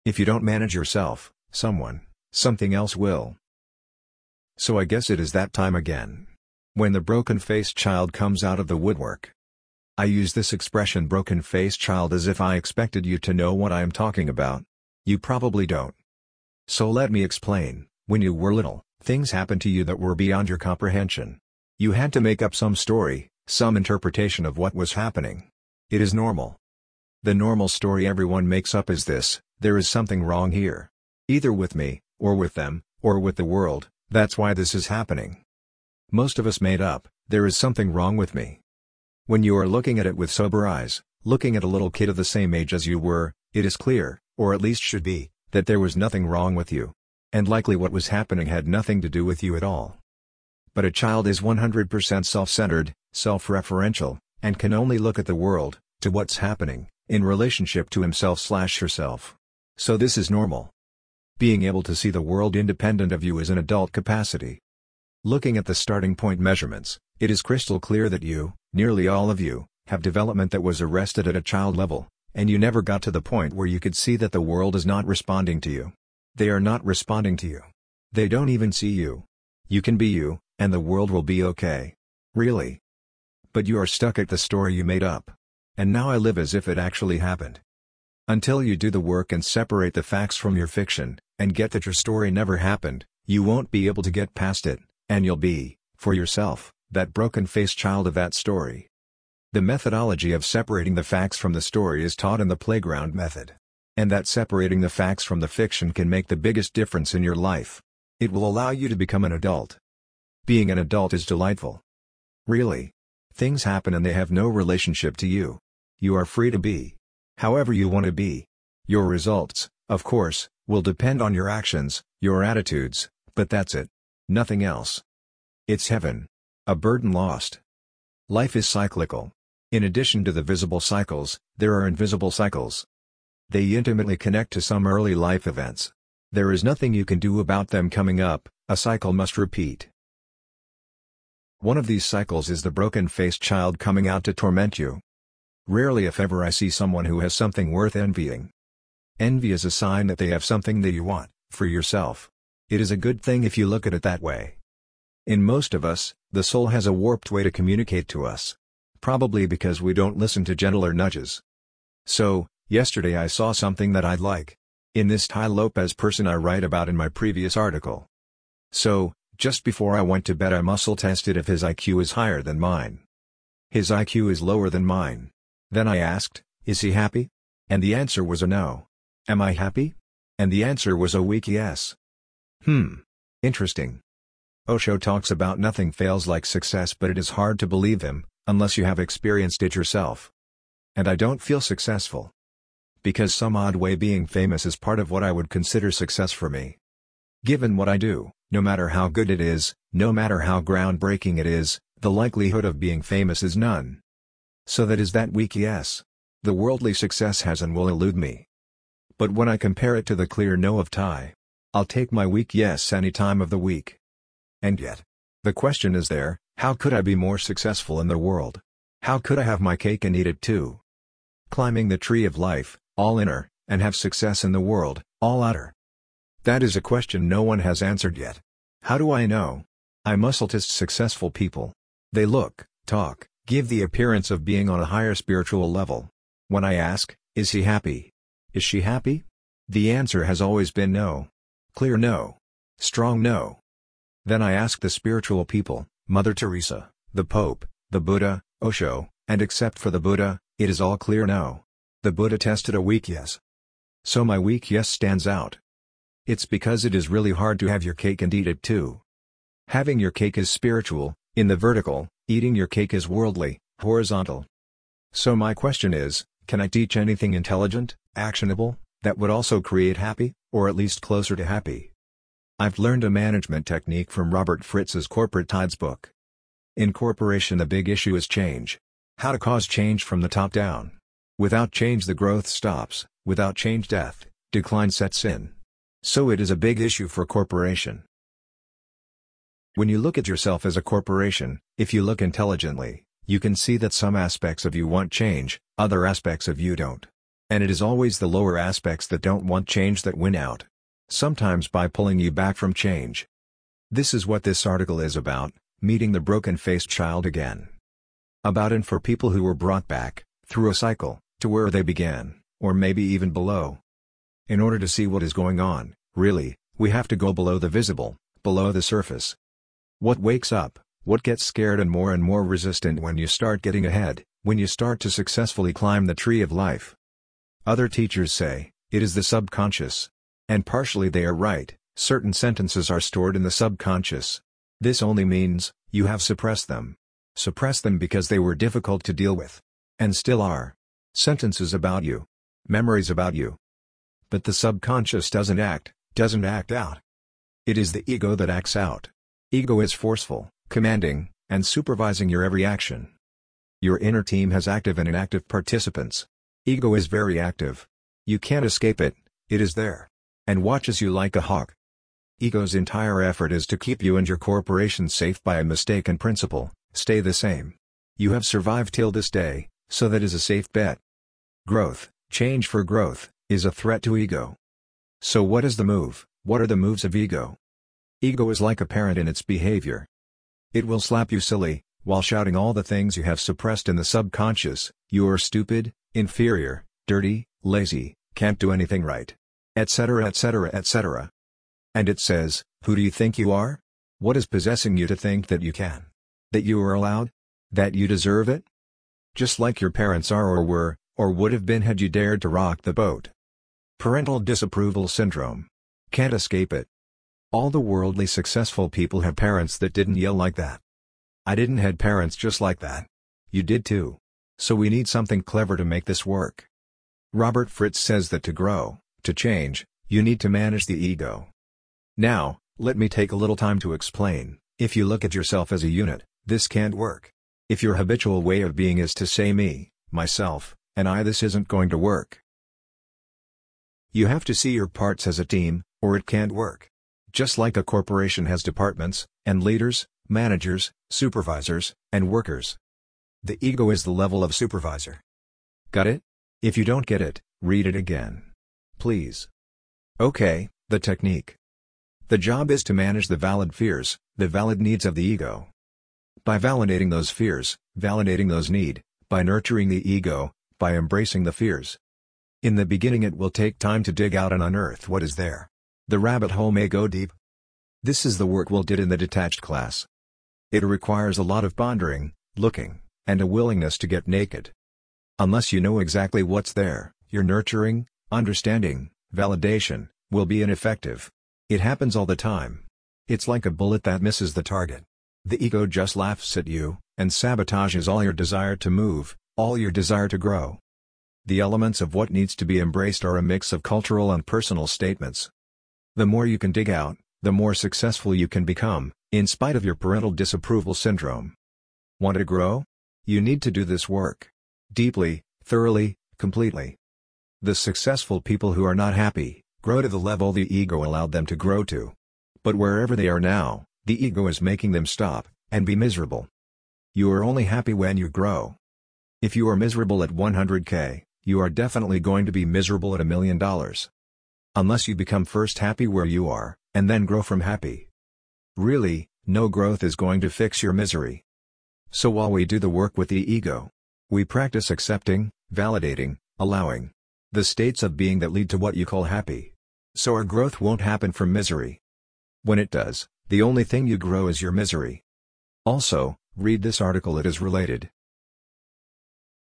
If you don't manage yourself, something else will. So I guess it is that time again. When the broken-faced child comes out of the woodwork. I use this expression broken-faced child as if I expected you to know what I am talking about. You probably don't. So let me explain. When you were little, things happened to you that were beyond your comprehension. You had to make up some story, some interpretation of what was happening. It is normal. The normal story everyone makes up is this: there is something wrong here. Either with me, or with them, or with the world, that's why this is happening. Most of us made up, there is something wrong with me. When you are looking at it with sober eyes, looking at a little kid of the same age as you were, it is clear, or at least should be, that there was nothing wrong with you. And likely what was happening had nothing to do with you at all. But a child is 100% self-centered, self-referential, and can only look at the world, to what's happening, in relationship to himself/herself. So this is normal. Being able to see the world independent of you is an adult capacity. Looking at the starting point measurements, it is crystal clear that you, nearly all of you, have development that was arrested at a child level, and you never got to the point where you could see that the world is not responding to you. They are not responding to you. They don't even see you. You can be you, and the world will be okay. Really. But you are stuck at the story you made up. And now I live as if it actually happened. Until you do the work and separate the facts from your fiction, and get that your story never happened, you won't be able to get past it, and you'll be, for yourself, that broken-faced child of that story. The methodology of separating the facts from the story is taught in the playground method. And that separating the facts from the fiction can make the biggest difference in your life. It will allow you to become an adult. Being an adult is delightful. Really. Things happen and they have no relationship to you. You are free to be however you want to be. Your results, of course, will depend on your actions, your attitudes, but that's it. Nothing else. It's heaven. A burden lost. Life is cyclical. In addition to the visible cycles, there are invisible cycles. They intimately connect to some early life events. There is nothing you can do about them coming up, a cycle must repeat. One of these cycles is the broken-faced child coming out to torment you. Rarely if ever I see someone who has something worth envying. Envy is a sign that they have something that you want, for yourself. It is a good thing if you look at it that way. In most of us, the soul has a warped way to communicate to us. Probably because we don't listen to gentler nudges. So, yesterday I saw something that I'd like. In this Tai Lopez person I write about in my previous article. So, just before I went to bed I muscle tested if his IQ is higher than mine. His IQ is lower than mine. Then I asked, is he happy? And the answer was a no. Am I happy? And the answer was a weak yes. Interesting. Osho talks about nothing fails like success, but it is hard to believe him, unless you have experienced it yourself. And I don't feel successful. Because some odd way being famous is part of what I would consider success for me. Given what I do, no matter how good it is, no matter how groundbreaking it is, the likelihood of being famous is none. So that is that weak yes. The worldly success has and will elude me. But when I compare it to the clear no of Tai, I'll take my weak yes any time of the week. And yet, the question is there, how could I be more successful in the world? How could I have my cake and eat it too? Climbing the tree of life, all inner, and have success in the world, all outer. That is a question no one has answered yet. How do I know? I muscle test successful people. They look, talk, give the appearance of being on a higher spiritual level. When I ask, is he happy? Is she happy? The answer has always been no. Clear no. Strong no. Then I ask the spiritual people, Mother Teresa, the Pope, the Buddha, Osho, and except for the Buddha, it is all clear no. The Buddha tested a weak yes. So my weak yes stands out. It's because it is really hard to have your cake and eat it too. Having your cake is spiritual, in the vertical, eating your cake is worldly, horizontal. So my question is, can I teach anything intelligent, actionable, that would also create happy, or at least closer to happy? I've learned a management technique from Robert Fritz's Corporate Tides book. In corporation the big issue is change. How to cause change from the top down. Without change the growth stops, without change death, decline sets in. So it is a big issue for corporation. When you look at yourself as a corporation, if you look intelligently, you can see that some aspects of you want change, other aspects of you don't. And it is always the lower aspects that don't want change that win out. Sometimes by pulling you back from change. This is what this article is about, meeting the broken-faced child again. About and for people who were brought back, through a cycle, to where they began, or maybe even below. In order to see what is going on, really, we have to go below the visible, below the surface. What wakes up, what gets scared and more resistant when you start getting ahead, when you start to successfully climb the tree of life. Other teachers say, it is the subconscious. And partially they are right, certain sentences are stored in the subconscious. This only means, you have suppressed them. Suppressed them because they were difficult to deal with. And still are. Sentences about you. Memories about you. But the subconscious doesn't act out. It is the ego that acts out. Ego is forceful, commanding, and supervising your every action. Your inner team has active and inactive participants. Ego is very active. You can't escape it, it is there. And watches you like a hawk. Ego's entire effort is to keep you and your corporation safe by a mistaken principle, stay the same. You have survived till this day, so that is a safe bet. Growth, change for growth, is a threat to ego. So what is the move? What are the moves of ego? Ego is like a parent in its behavior. It will slap you silly, while shouting all the things you have suppressed in the subconscious, you are stupid, inferior, dirty, lazy, can't do anything right. Etc. etc. etc. And it says, who do you think you are? What is possessing you to think that you can? That you are allowed? That you deserve it? Just like your parents are or were, or would have been had you dared to rock the boat. Parental disapproval syndrome. Can't escape it. All the worldly successful people have parents that didn't yell like that. I didn't had parents just like that. You did too. So we need something clever to make this work. Robert Fritz says that to grow, to change, you need to manage the ego. Now, let me take a little time to explain. If you look at yourself as a unit, this can't work. If your habitual way of being is to say me, myself, and I, this isn't going to work. You have to see your parts as a team, or it can't work. Just like a corporation has departments, and leaders, managers, supervisors, and workers. The ego is the level of supervisor. Got it? If you don't get it, read it again. Please. Okay, the technique. The job is to manage the valid fears, the valid needs of the ego. By validating those fears, validating those needs, by nurturing the ego, by embracing the fears. In the beginning it will take time to dig out and unearth what is there. The rabbit hole may go deep. This is the work we'll did in the detached class. It requires a lot of pondering, looking, and a willingness to get naked. Unless you know exactly what's there, your nurturing, understanding, validation, will be ineffective. It happens all the time. It's like a bullet that misses the target. The ego just laughs at you, and sabotages all your desire to move, all your desire to grow. The elements of what needs to be embraced are a mix of cultural and personal statements. The more you can dig out, the more successful you can become, in spite of your parental disapproval syndrome. Want to grow? You need to do this work. Deeply, thoroughly, completely. The successful people who are not happy, grow to the level the ego allowed them to grow to. But wherever they are now, the ego is making them stop, and be miserable. You are only happy when you grow. If you are miserable at 100K, you are definitely going to be miserable at $1 million. Unless you become first happy where you are, and then grow from happy. Really, no growth is going to fix your misery. So while we do the work with the ego, we practice accepting, validating, allowing the states of being that lead to what you call happy. So our growth won't happen from misery. When it does, the only thing you grow is your misery. Also, read this article, it is related.